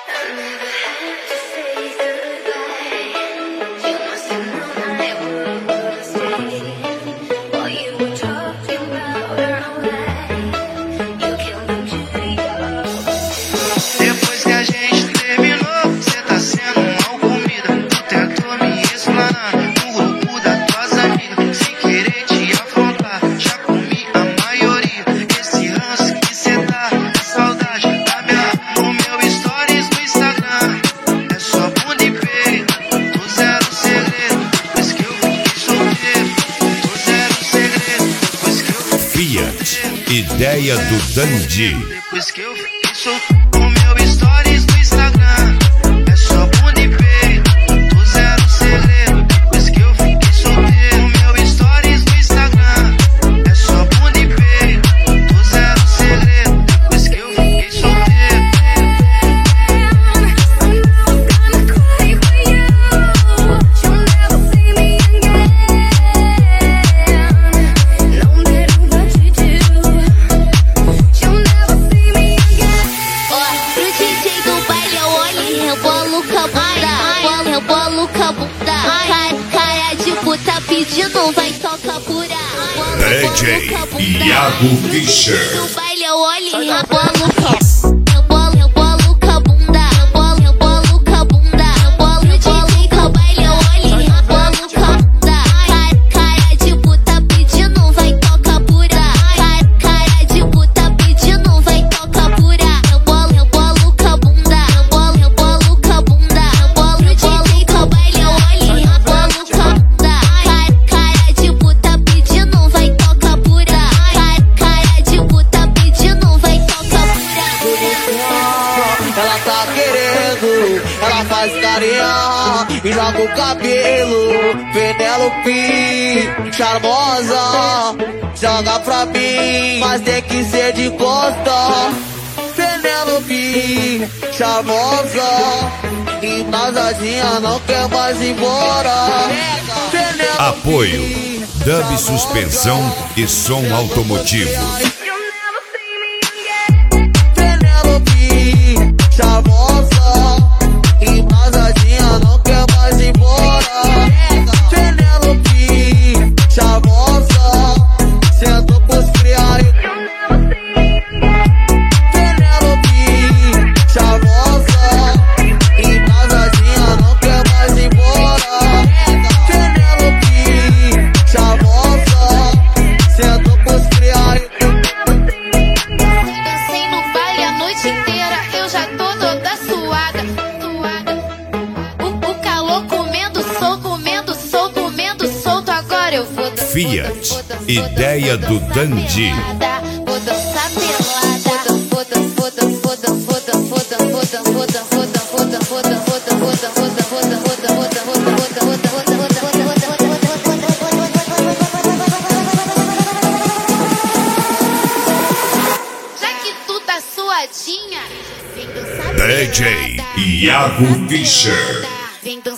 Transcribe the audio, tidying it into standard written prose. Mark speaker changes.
Speaker 1: Depois que a gente terminou, cê tá sendo mal comida. Tu tentou me explanar no grupo das tuas amigas, sem querer te afrontar. Já comi a maioria. Esse ranço que cê tá, é saudade da minha. No meu stories no Instagram é só bunda e peito. Tu zero segredo, depois que eu fiquei solteiro. Tu zero segredo, depois que eu fiquei
Speaker 2: Fiat, ideia do Dandy.
Speaker 1: depois que eu fiquei solteiro. No meu stories no Instagram é só bunda e peito. Tu zero segredo, depois que eu fiquei solteiro. No meu stories no Instagram é só bunda e peito. Tu zero segredo, depois que eu fiquei solteiro.
Speaker 3: Pro DJ do baile eu olho e rebolo com a bunda, rebolo com a bunda. Cara de puta pedindo, vai tocar pura.
Speaker 2: DJ Iago Fischer.
Speaker 3: Do baile eu olho e rebolo com a bunda, rebolo com a bunda, rebolo com a bunda. Pro DJ do baile eu olho e rebolo com a bunda. Cara de puta pedindo, vai tocar pura. Cara de puta pedindo, vai tocar pura. Rebolo com a bunda, rebolo com a bunda. Pro DJ do baile eu olho e rebolo com a bunda. Cara de puta pedindo, vai tocar pura. Cara de puta pedindo, vai tocar pura.
Speaker 4: Ela tá querendo, ela faz carinha e joga o cabelo. Penelope, charmosa, joga pra mim, mas tem que ser de costa. Penelope, charmosa, embasadinha, não quer mais ir embora. Penelope,
Speaker 2: Apoio Dub Suspensão e Som Automotivo.
Speaker 4: Penelope, charmosa, embasadinha, não quer mais ir embora. Penelope, charmosa, sendo pros criarem. Penelope, charmosa, embasadinha, não quer mais ir embora. Penelope, charmosa, sendo pros criarem.
Speaker 3: Dancei no baile a noite inteira, eu já tô toda suada. O calor comendo solto, agora eu vou dançar.
Speaker 2: Fiat, ideia do Dandy.
Speaker 3: Vou dançar pelada. Vou já que tu tá suadinha, vem dançar
Speaker 2: DJ Iago Fischer.
Speaker 3: Vem dançar